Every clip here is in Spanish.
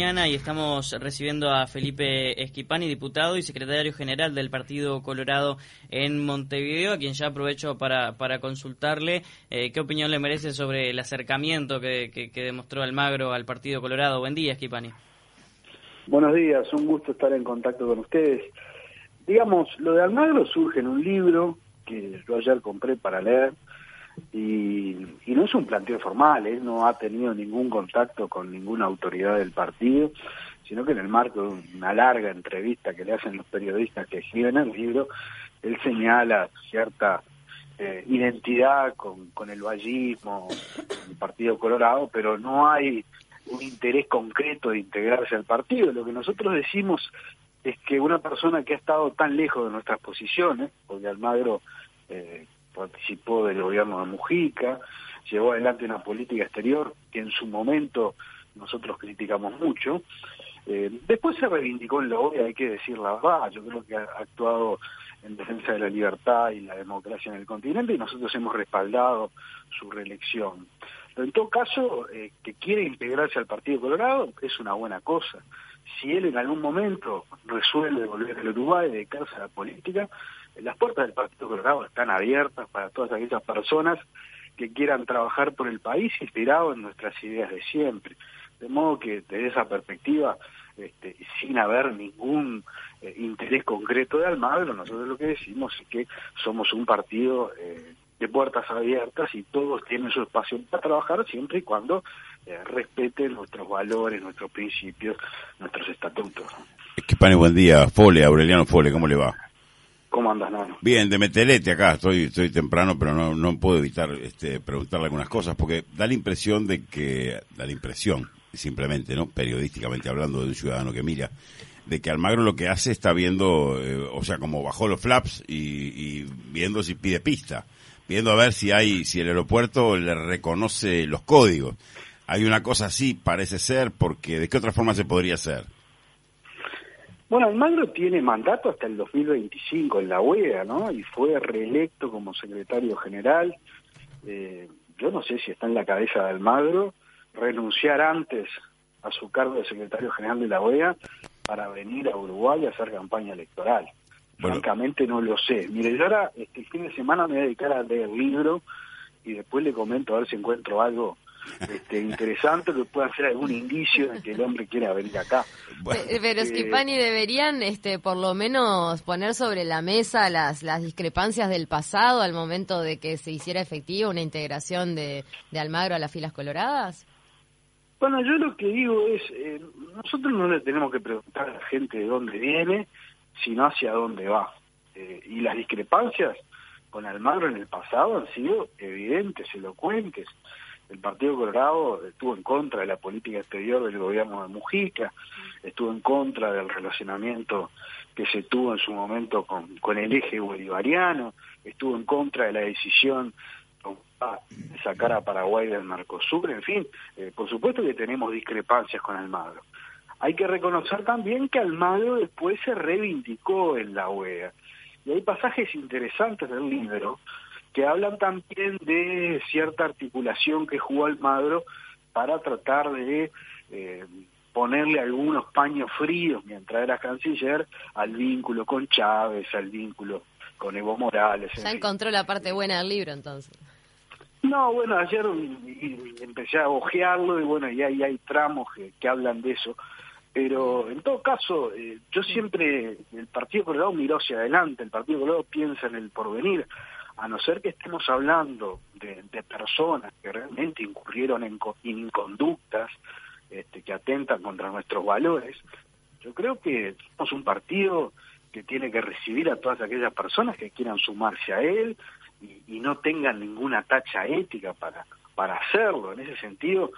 mañana y estamos recibiendo a Felipe Schipani, diputado y secretario general del Partido Colorado en Montevideo, a quien ya aprovecho para consultarle qué opinión le merece sobre el acercamiento que demostró Almagro al Partido Colorado. Buen día, Schipani. Buenos días, un gusto estar en contacto con ustedes. Digamos, lo de Almagro surge en un libro que yo ayer compré para leer, y no es un planteo formal, él no ha tenido ningún contacto con ninguna autoridad del partido, sino que en el marco de una larga entrevista que le hacen los periodistas que escriben el libro, él señala cierta identidad con el vallismo, el Partido Colorado, pero no hay un interés concreto de integrarse al partido. Lo que nosotros decimos es que una persona que ha estado tan lejos de nuestras posiciones, porque Almagro participó del gobierno de Mujica, llevó adelante una política exterior que en su momento nosotros criticamos mucho, después se reivindicó en la OEA, hay que decir la verdad, yo creo que ha actuado en defensa de la libertad y la democracia en el continente y nosotros hemos respaldado su reelección. Pero en todo caso, que quiere integrarse al Partido Colorado es una buena cosa. Si él en algún momento resuelve volver al Uruguay y dedicarse a la política, las puertas del Partido Colorado están abiertas para todas aquellas personas que quieran trabajar por el país inspirado en nuestras ideas de siempre. De modo que desde esa perspectiva, sin haber ningún interés concreto de Almagro, nosotros lo que decimos es que somos un partido de puertas abiertas y todos tienen su espacio para trabajar siempre y cuando respeten nuestros valores, nuestros principios, nuestros estatutos. Schipani, buen día. Fole, Aureliano Fole, ¿cómo le va? ¿Cómo andas, Nano? Bien, de Metelete acá, estoy temprano, pero no puedo evitar preguntarle algunas cosas, porque da la impresión, simplemente, ¿no? Periodísticamente hablando de un ciudadano que mira, de que Almagro lo que hace está viendo, como bajó los flaps y viendo si pide pista, viendo a ver si el aeropuerto le reconoce los códigos. Hay una cosa así, parece ser, porque ¿de qué otra forma se podría hacer? Bueno, Almagro tiene mandato hasta el 2025 en la OEA, ¿no? Y fue reelecto como secretario general. Yo no sé si está en la cabeza de Almagro renunciar antes a su cargo de secretario general de la OEA para venir a Uruguay a hacer campaña electoral. Bueno, francamente no lo sé. Mire, yo ahora este fin de semana me voy a dedicar a leer el libro y después le comento a ver si encuentro algo interesante que pueda hacer algún indicio de que el hombre quiera venir acá. Bueno. Pero Schipani, deberían por lo menos poner sobre la mesa las discrepancias del pasado al momento de que se hiciera efectiva una integración de Almagro a las filas coloradas. Bueno, yo lo que digo es, nosotros no le tenemos que preguntar a la gente de dónde viene, sino hacia dónde va. Y las discrepancias con Almagro en el pasado han sido evidentes, elocuentes. El Partido Colorado estuvo en contra de la política exterior del gobierno de Mujica, estuvo en contra del relacionamiento que se tuvo en su momento con el eje bolivariano, estuvo en contra de la decisión de sacar a Paraguay del Mercosur, en fin, por supuesto que tenemos discrepancias con Almagro. Hay que reconocer también que Almagro después se reivindicó en la OEA, y hay pasajes interesantes del libro que hablan también de cierta articulación que jugó Almagro para tratar de ponerle algunos paños fríos mientras era canciller al vínculo con Chávez, al vínculo con Evo Morales. Ya encontró la parte buena del libro, entonces. No, bueno, ayer empecé a ojearlo y bueno, y ahí hay tramos que hablan de eso. Pero en todo caso, yo siempre, el Partido Colorado miró hacia adelante, el Partido Colorado piensa en el porvenir. A no ser que estemos hablando de personas que realmente incurrieron en inconductas que atentan contra nuestros valores, yo creo que somos un partido que tiene que recibir a todas aquellas personas que quieran sumarse a él y no tengan ninguna tacha ética para hacerlo. En ese sentido,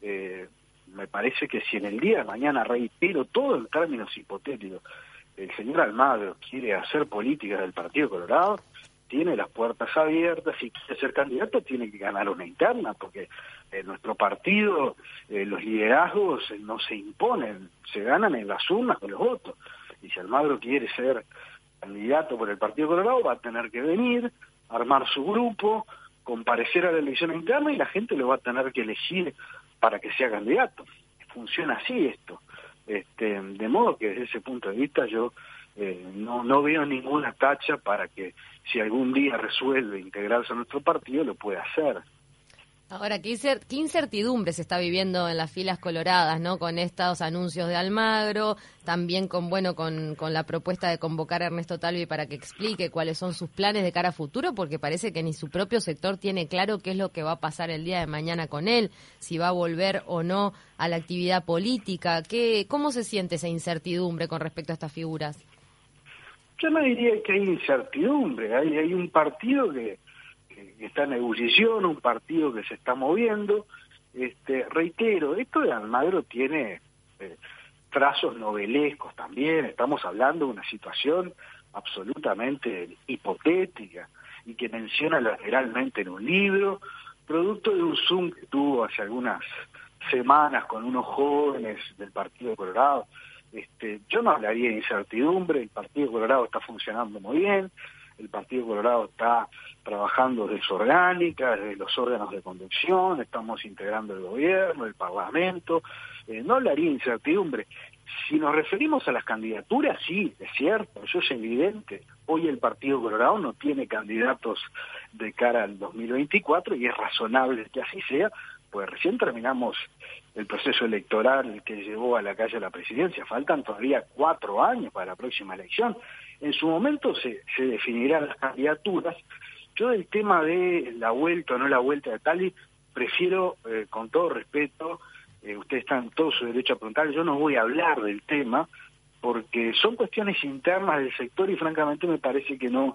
me parece que si en el día de mañana, reitero todo en términos hipotéticos, el señor Almagro quiere hacer política del Partido Colorado, tiene las puertas abiertas, si quiere ser candidato tiene que ganar una interna, porque en nuestro partido los liderazgos no se imponen, se ganan en las urnas con los votos. Y si Almagro quiere ser candidato por el Partido Colorado, va a tener que venir, armar su grupo, comparecer a la elección interna y la gente lo va a tener que elegir para que sea candidato. Funciona así esto. De modo que desde ese punto de vista yo no veo ninguna tacha para que si algún día resuelve integrarse a nuestro partido lo pueda hacer. Ahora, ¿qué incertidumbre se está viviendo en las filas coloradas, ¿no? Con estos anuncios de Almagro, también con la propuesta de convocar a Ernesto Talvi para que explique cuáles son sus planes de cara a futuro, porque parece que ni su propio sector tiene claro qué es lo que va a pasar el día de mañana con él, si va a volver o no a la actividad política. ¿Cómo se siente esa incertidumbre con respecto a estas figuras? Yo no diría que hay incertidumbre, hay un partido que está en ebullición, un partido que se está moviendo. Reitero, esto de Almagro tiene trazos novelescos también, estamos hablando de una situación absolutamente hipotética y que menciona lateralmente en un libro, producto de un Zoom que tuvo hace algunas semanas con unos jóvenes del Partido Colorado. Yo no hablaría de incertidumbre, el Partido Colorado está funcionando muy bien, el Partido Colorado está trabajando desde su orgánica, desde los órganos de conducción, estamos integrando el gobierno, el Parlamento, no hablaría de incertidumbre. Si nos referimos a las candidaturas, sí, es cierto, eso es evidente. Hoy el Partido Colorado no tiene candidatos de cara al 2024 y es razonable que así sea, pues recién terminamos el proceso electoral que llevó a la calle a la presidencia, faltan todavía 4 años para la próxima elección. En su momento se definirán las candidaturas. Yo del tema de la vuelta o no la vuelta de Talvi, prefiero, con todo respeto, ustedes están en todo su derecho a preguntar, yo no voy a hablar del tema, porque son cuestiones internas del sector y francamente me parece que no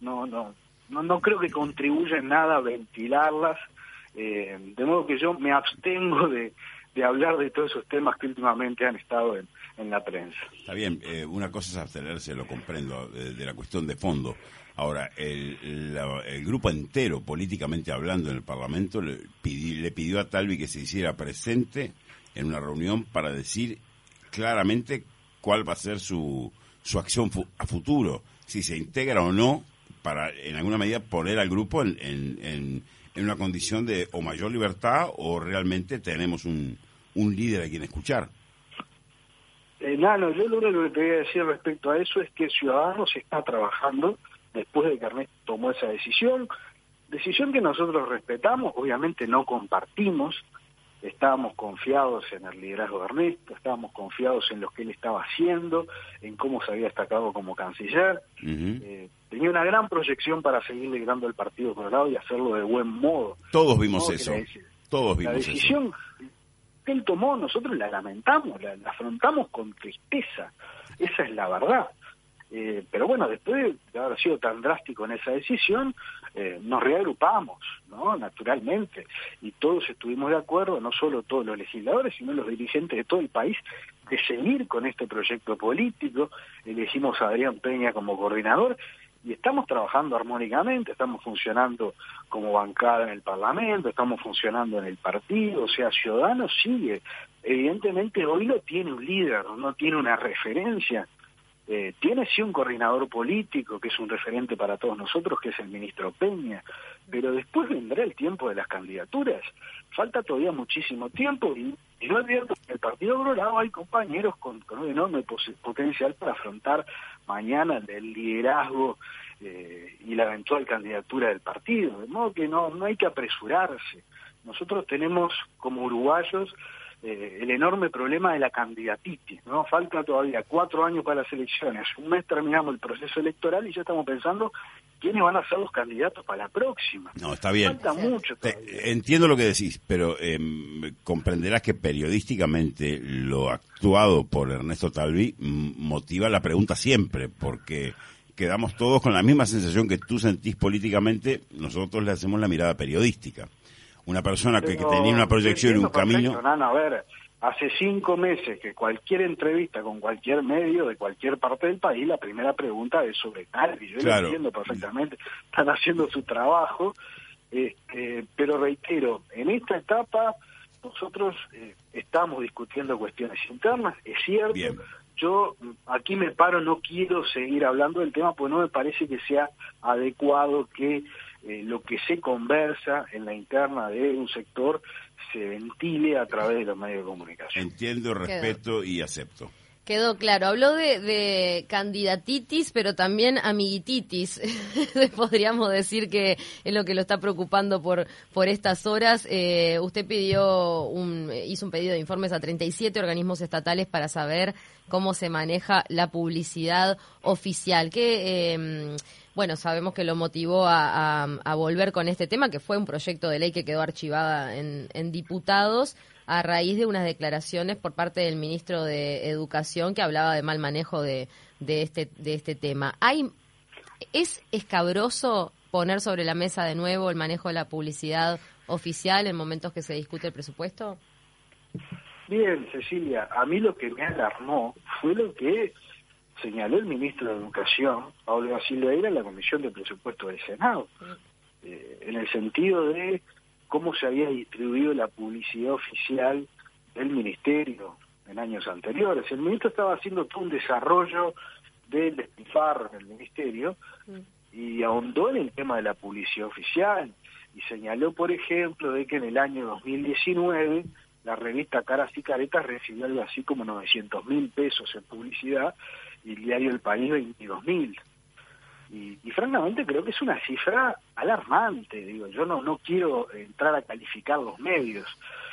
creo que contribuya en nada a ventilarlas, de modo que yo me abstengo de hablar de todos esos temas que últimamente han estado en la prensa. Está bien, una cosa es abstenerse, lo comprendo, de la cuestión de fondo. Ahora, el grupo entero, políticamente hablando, en el Parlamento, le pidió a Talvi que se hiciera presente en una reunión para decir claramente cuál va a ser su acción a futuro, si se integra o no, para en alguna medida poner al grupo en una condición de o mayor libertad o realmente tenemos un líder a quien escuchar. Nano, yo lo único que te voy a decir respecto a eso es que Ciudadanos está trabajando después de que Ernesto tomó esa decisión que nosotros respetamos, obviamente no compartimos, estábamos confiados en el liderazgo de Ernesto, estábamos confiados en lo que él estaba haciendo, en cómo se había destacado como canciller, tenía una gran proyección para seguir liderando el Partido Colorado y hacerlo de buen modo. Todos vimos eso, todos vimos eso. La decisión que él tomó, nosotros la lamentamos, la afrontamos con tristeza, esa es la verdad. Pero bueno, después de haber sido tan drástico en esa decisión, nos reagrupamos, ¿no? Naturalmente, y todos estuvimos de acuerdo, no solo todos los legisladores, sino los dirigentes de todo el país, de seguir con este proyecto político. Elegimos a Adrián Peña como coordinador y estamos trabajando armónicamente, estamos funcionando como bancada en el Parlamento, estamos funcionando en el partido, o sea, Ciudadanos sigue. Evidentemente hoy no tiene un líder, no tiene una referencia. Tiene sí un coordinador político que es un referente para todos nosotros, que es el ministro Peña, pero después vendrá el tiempo de las candidaturas. Falta todavía muchísimo tiempo y yo advierto que en el Partido Colorado hay compañeros con un enorme potencial para afrontar mañana el liderazgo y la eventual candidatura del partido, de modo que no hay que apresurarse. Nosotros tenemos como uruguayos el enorme problema de la candidatitis, ¿no? Falta todavía 4 años para las elecciones, un mes terminamos el proceso electoral y ya estamos pensando quiénes van a ser los candidatos para la próxima. No, está bien. Falta mucho todavía. Entiendo lo que decís, pero comprenderás que periodísticamente lo actuado por Ernesto Talvi motiva la pregunta siempre, porque quedamos todos con la misma sensación que tú sentís políticamente, nosotros le hacemos la mirada periodística. Una persona que tenía una proyección y un camino... Nano, a ver, hace 5 meses que cualquier entrevista con cualquier medio de cualquier parte del país, la primera pregunta es sobre Talvi. Yo lo entiendo perfectamente, están haciendo su trabajo, pero reitero, en esta etapa nosotros estamos discutiendo cuestiones internas, es cierto. Bien. Yo aquí me paro, no quiero seguir hablando del tema, porque no me parece que sea adecuado que lo que se conversa en la interna de un sector se ventile a través de los medios de comunicación. Entiendo, respeto y acepto. Quedó claro. Habló de candidatitis, pero también amiguititis. Podríamos decir que es lo que lo está preocupando por estas horas. Usted hizo un pedido de informes a 37 organismos estatales para saber cómo se maneja la publicidad oficial. Bueno, sabemos que lo motivó a volver con este tema, que fue un proyecto de ley que quedó archivada en diputados, a raíz de unas declaraciones por parte del ministro de Educación que hablaba de mal manejo de este tema. ¿Es escabroso poner sobre la mesa de nuevo el manejo de la publicidad oficial en momentos que se discute el presupuesto? Bien, Cecilia, a mí lo que me alarmó fue lo que señaló el ministro de Educación, Pablo Silveira, en la Comisión de Presupuestos del Senado, en el sentido de cómo se había distribuido la publicidad oficial del ministerio en años anteriores. El ministro estaba haciendo todo un desarrollo del despilfarro en el ministerio y ahondó en el tema de la publicidad oficial y señaló, por ejemplo, de que en el año 2019 la revista Caras y Caretas recibió algo así como 900.000 pesos en publicidad y el diario El País 22.000. Y francamente creo que es una cifra alarmante. Digo, yo no quiero entrar a calificar los medios,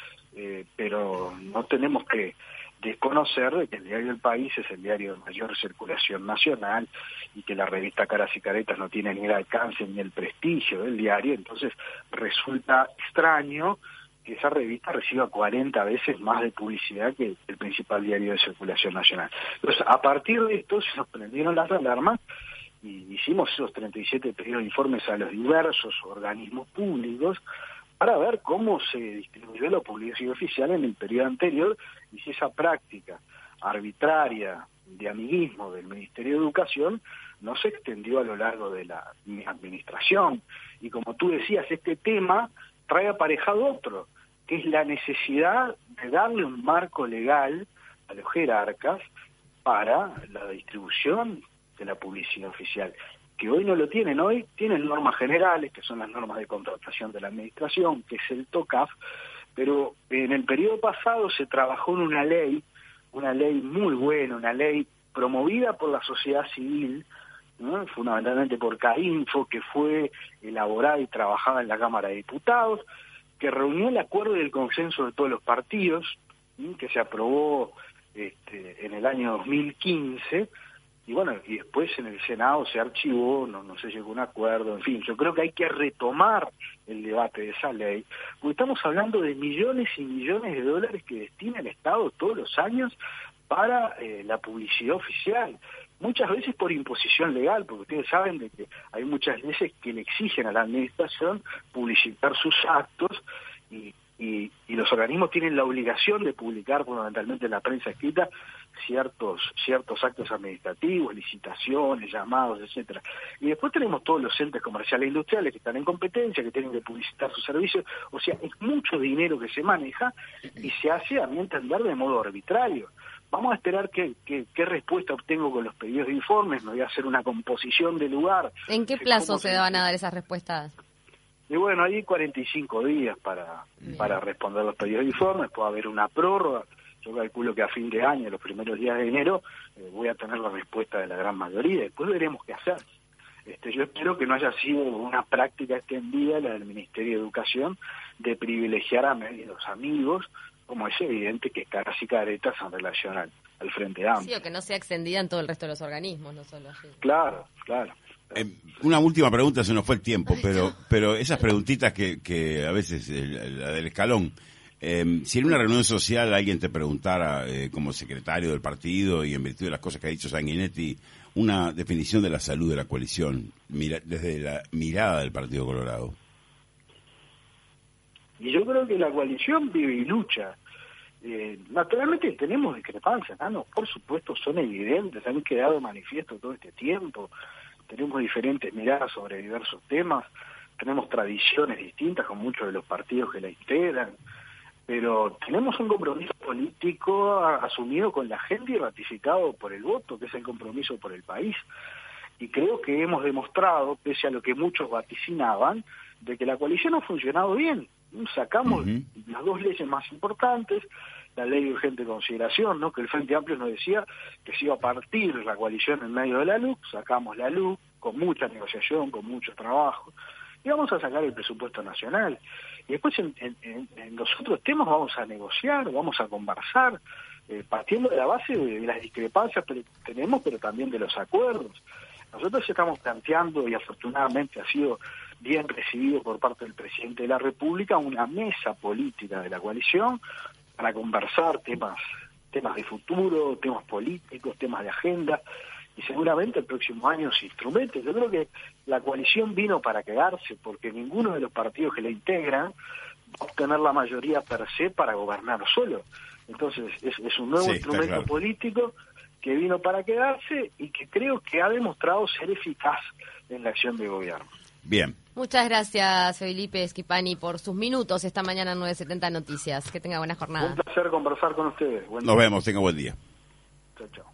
pero no tenemos que desconocer de que el diario El País es el diario de mayor circulación nacional y que la revista Caras y Caretas no tiene ni el alcance ni el prestigio del diario. Entonces resulta extraño que esa revista reciba 40 veces más de publicidad que el principal diario de circulación nacional. Entonces, a partir de esto se nos prendieron las alarmas y hicimos esos 37 pedidos de informes a los diversos organismos públicos para ver cómo se distribuyó la publicidad oficial en el periodo anterior y si esa práctica arbitraria de amiguismo del Ministerio de Educación no se extendió a lo largo de la administración. Y como tú decías, este tema trae aparejado otro, que es la necesidad de darle un marco legal a los jerarcas para la distribución de la publicidad oficial, que hoy no lo tienen. Hoy tienen normas generales, que son las normas de contratación de la administración, que es el TOCAF, pero en el periodo pasado se trabajó en una ley muy buena, una ley promovida por la sociedad civil, ¿no? Fundamentalmente por CAINFO, que fue elaborada y trabajada en la Cámara de Diputados, que reunió el acuerdo y el consenso de todos los partidos, ¿sí? Que se aprobó en el año 2015, y bueno, y después en el Senado se archivó, no se llegó a un acuerdo. En fin, yo creo que hay que retomar el debate de esa ley, porque estamos hablando de millones y millones de dólares que destina el Estado todos los años para la publicidad oficial, muchas veces por imposición legal, porque ustedes saben de que hay muchas veces que le exigen a la administración publicitar sus actos y los organismos tienen la obligación de publicar fundamentalmente en la prensa escrita ciertos actos administrativos, licitaciones, llamados, etcétera. Y después tenemos todos los entes comerciales e industriales que están en competencia, que tienen que publicitar sus servicios. O sea, es mucho dinero que se maneja y se hace, a mi entender, de modo arbitrario. Vamos a esperar qué respuesta obtengo con los pedidos de informes. Me voy a hacer una composición del lugar. ¿En qué plazo se van a dar esas respuestas? Y bueno, hay 45 días para responder los pedidos de informes. Puede haber una prórroga. Yo calculo que a fin de año, los primeros días de enero, voy a tener la respuesta de la gran mayoría. Después veremos qué hacer. Yo espero que no haya sido una práctica extendida la del Ministerio de Educación de privilegiar a medios amigos, como es evidente que Caras y Caretas en relación al Frente Amplio. Sí, o que no sea extendida en todo el resto de los organismos, no solo allí. Claro. Una última pregunta, se nos fue el tiempo, pero esas preguntitas que a veces, la del escalón, si en una reunión social alguien te preguntara, como secretario del partido y en virtud de las cosas que ha dicho Sanguinetti, una definición de la salud de la coalición, desde la mirada del Partido Colorado. Y yo creo que la coalición vive y lucha. Naturalmente tenemos discrepancias, ¿no? Por supuesto son evidentes, han quedado manifiesto todo este tiempo. Tenemos diferentes miradas sobre diversos temas, tenemos tradiciones distintas con muchos de los partidos que la integran, pero tenemos un compromiso político asumido con la gente y ratificado por el voto, que es el compromiso por el país. y creo que hemos demostrado, pese a lo que muchos vaticinaban, de que la coalición ha funcionado bien. Sacamos las dos leyes más importantes, la ley de urgente consideración, ¿no? Que el Frente Amplio nos decía que se iba a partir la coalición en medio de la LUC, sacamos la LUC con mucha negociación, con mucho trabajo, y vamos a sacar el presupuesto nacional. Y después en los otros temas vamos a negociar, vamos a conversar, partiendo de la base de las discrepancias que tenemos, pero también de los acuerdos. Nosotros estamos planteando, y afortunadamente ha sido bien recibido por parte del presidente de la República, una mesa política de la coalición para conversar temas de futuro, temas políticos, temas de agenda, y seguramente el próximo año se instrumente. Yo creo que la coalición vino para quedarse, porque ninguno de los partidos que la integran va a obtener la mayoría per se para gobernar solo. Entonces es un nuevo instrumento político que vino para quedarse y que creo que ha demostrado ser eficaz en la acción de gobierno. Bien. Muchas gracias, Felipe Schipani, por sus minutos esta mañana en 970 Noticias. Que tenga buena jornada. Un placer conversar con ustedes. Nos vemos, tenga buen día. Chao, chao.